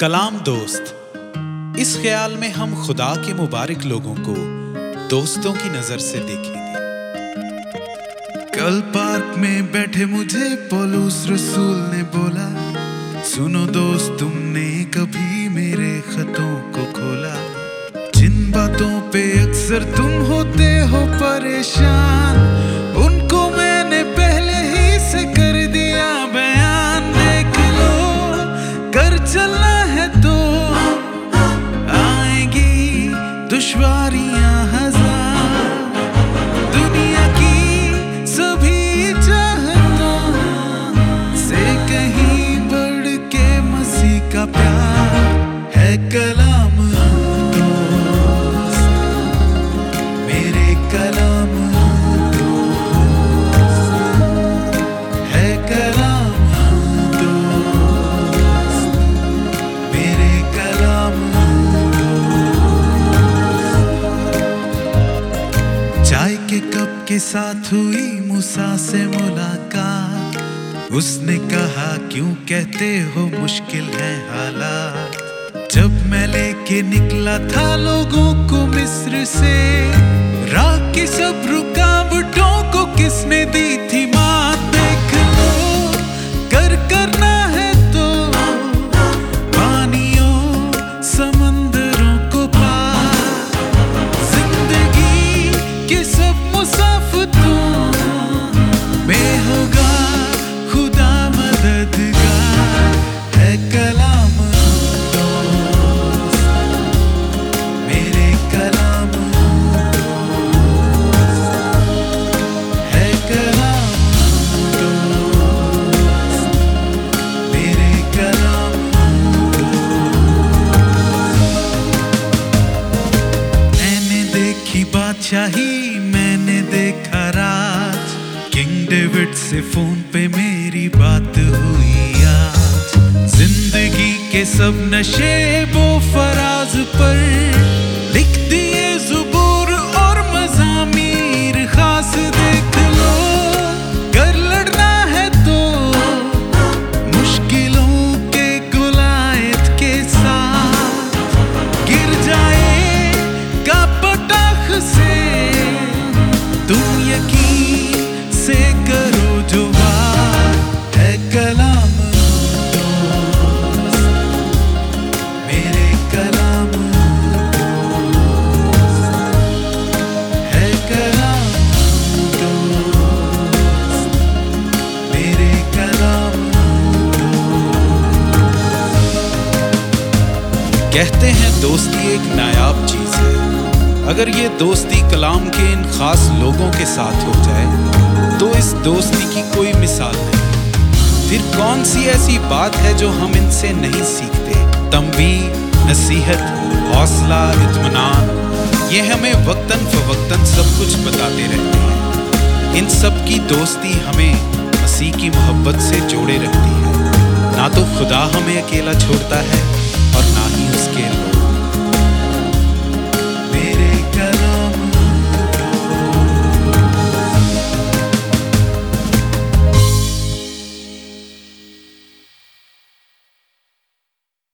कलाम दोस्त। इस ख्याल में हम खुदा के मुबारक लोगों को दोस्तों की नजर से देखेंगे। कल पार्क में बैठे मुझे पौलुस रसूल ने बोला, सुनो दोस्त, तुमने कभी मेरे खतों को खोला? जिन बातों पे अक्सर तुम होते हो परेशान, उनको मैंने पहले ही से कर दिया बयान। देख लो, कर चलना है तो आएगी दुश्वारियां हजार। दुनिया की सभी चाहतों से कहीं बढ़ के मसीह का प्यार है। कलाम दोस्त, मेरे कलाम दोस्त है। कलाम दोस्त, मेरे कलाम दोस्त। चाय के कप के साथ हुई मूसा से मुलाकात। उसने कहा, क्यों कहते हो मुश्किल है हालात? जब मैं लेके निकला था लोगों को मिस्र से, राह की सब रुकावटों को किसने दी थी मात? देख लो, करना है तो पानियों समंदरों को पार। जिंदगी के सब मुसाफिरों में होगा खुदा मददगार है। कलाम दोस्त, मेरे कलाम दोस्त है। कलाम दोस्त, मेरे कलाम दोस्त। मैंने देखी बादशाही, मैंने देखा राज। किंग डेविड से फोन पे मेरी बात हुई आज। जिंदगी के सब नशे वो फराज पर लिख दिए ज़ुबूर और मज़ामीर खास। देख लो, कर लड़ना है तो मुश्किलों के गुलायत के साथ। गिर जाएगा पटाख से, तुम यकीन से करो जो बात है। कलाम दोस्त, मेरे कलाम दोस्त है। कलाम दोस्त, मेरे कलाम दोस्त। कहते हैं दोस्ती एक नायाब चीज है। अगर ये दोस्ती कलाम के इन खास लोगों के साथ हो जाए तो इस दोस्ती की कोई मिसाल नहीं। फिर कौन सी ऐसी बात है जो हम इनसे नहीं सीखते? तंबीह, नसीहत, हौसला, इत्मीनान, ये हमें वक्तन फवक्तन सब कुछ बताते रहते हैं। इन सब की दोस्ती हमें मसीह की मोहब्बत से जोड़े रखती है। ना तो खुदा हमें अकेला छोड़ता है,